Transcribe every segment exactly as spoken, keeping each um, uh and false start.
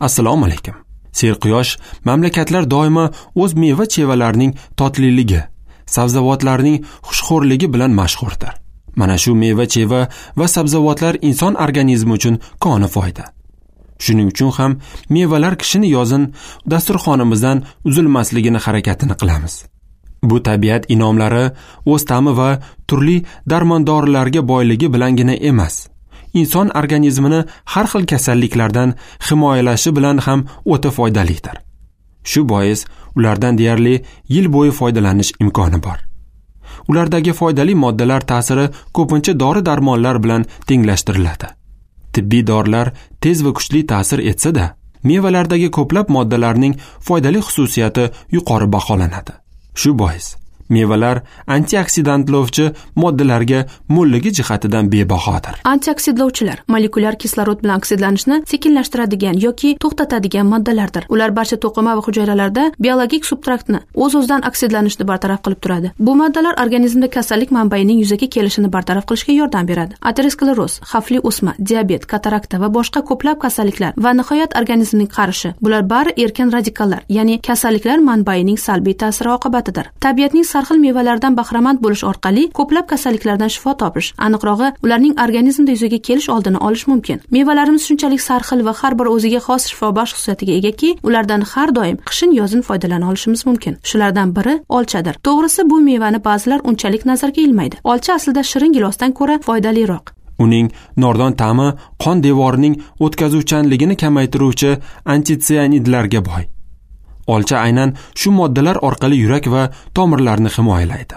Assalomu alaykum. Serquyosh mamlakatlar doimo o'z meva-chevalarining totliligi, sabzavotlarning xushxo'rligi bilan mashhurdir. Mana shu meva-cheva va sabzavotlar inson organizmi uchun koni foyda. Shuning uchun ham mevalar kishini yozin dasturxonimizdan uzilmasligini harakatini qilamiz. Bu tabiat inomlari o'z ta'mi va turli darmondorlarga boyligi bilangina emas, inson organizmini har xil kasalliklardan himoyalashi bilan ham o'ta foydalidir. Shu bois ulardan deyarli yil bo'yi foydalanish imkoni bor. Ulardagi foydali moddalar ta'siri ko'pincha dori-darmonlar bilan tenglashtiriladi. Tibbiy dorilar tez va kuchli ta'sir etsa-da, mevalardagi ko'plab moddalarning foydali xususiyati yuqori baholanadi. Shu bois mevalar antioksidantlovchi moddalarga mo'lligi jihatidan bebahodir. Antioksidlovchilar molekulyar kislorod bilan oksidlanishni sekinlashtiradigan yoki to'xtatadigan moddalardir. Ular barcha to'qima va hujayralarda biologik substraktni o'z-o'zidan oksidlanishni bartaraf qilib turadi. Bu moddalar organizmda kasallik manbaining yuzaga kelishini bartaraf qilishga yordam beradi. Ateroskleroz, xavfli o'sma, diabet, katarakta va boshqa ko'plab kasalliklar va nihoyat organizmning qarishi, bular bari erkin radikallar, ya'ni kasalliklar manbaining salbiy ta'siri oqibatidir. Tabiatning sarxil mevalardan bahramand bo'lish orqali ko'plab kasalliklardan shifo topish, aniqrog'i ularning organizmda yuzaga kelish oldini olish mumkin. Mevalarimiz shunchalik sarxil va har bir o'ziga xos shifobaxsh xususiyatiga egaki, ulardan har doim qishin-yozin foydalana olishimiz mumkin. Shulardan biri olchadir. To'g'risi, bu mevani ba'zilar unchalik nazarga ilmaydi. Olcha aslida shirin gilosdan ko'ra foydaliroq. Uning nordon ta'mi qon devorining o'tkazuvchanligini kamaytiruvchi antitsianidlarga boy. Olcha aynan shu moddalar orqali yurak va tomirlarni himoyalaydi.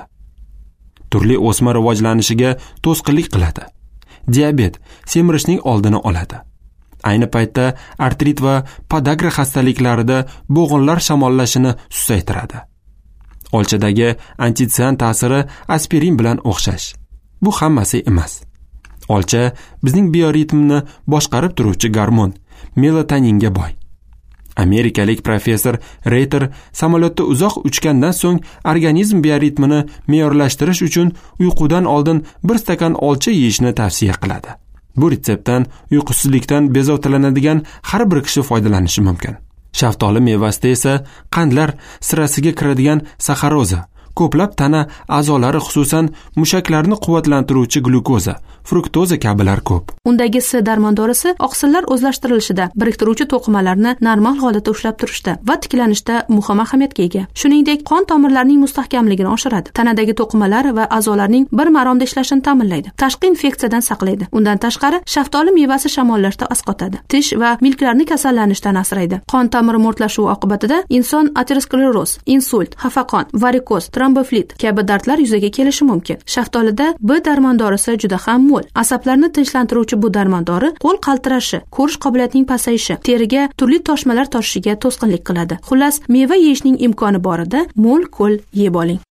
Turli o'sma rivojlanishiga to'sqinlik qiladi. Diabet, semirishning oldini oladi. Ayni paytda artrit va podagra xastaliklarida bo'g'inlar shamollashini susaytiradi. Olchadagi antitsian ta'siri aspirin bilan o'xshash. Bu hammasi emas. Olcha bizning bioritmni boshqarib turuvchi gormon melatoninga boy. Amerikalik professor Reiter samolyotda uzoq uchgandan so'ng organizm bioritmini me'yorlashtirish uchun uyqudan oldin bir stakan olcha yeyishni tavsiya qiladi. Bu retseptdan uyqusizlikdan bezovtalanadigan har bir kishi foydalanishi mumkin. Shaftoli mevasida esa qandlar sirasiga kiradigan saxaroza, ko'plab tana a'zolari, xususan mushaklarni quvvatlantiruvchi glyukoza, fruktoza kabilar ko'p. Undagi S darmondorisi oqsillar o'zlashtirilishida, biriktiruvchi to'qimalarni normal holatda ushlab turishda va tiklanishda muhim ahamiyatga ega. Shuningdek, qon tomirlarining mustahkamligini oshiradi. Tanadagi to'qimalar va a'zolarning bir maromda ishlashini ta'minlaydi. Tashqi infeksiyadan saqlaydi. Undan tashqari, shaftoli mevasi shamollashda asqotadi. Tish va milklarni kasallanishdan asraydi. Qon tomiri mo'rtlashuvi oqibatida inson ateroskleroz, insult, xafaqon, varikoz, tromboflit kabi dardlar yuzaga kelishi mumkin. Shaftolida B darmondorisi juda ham mo'l. Asablarni tinchlantiruvchi bu darmondori qo'l qaltirashi, ko'rish qobiliyatining pasayishi, teriga turli toshmalar toshishiga to'sqinlik qiladi. Xullas, meva yeyishning imkoni borida mo'l ko'l yeb oling.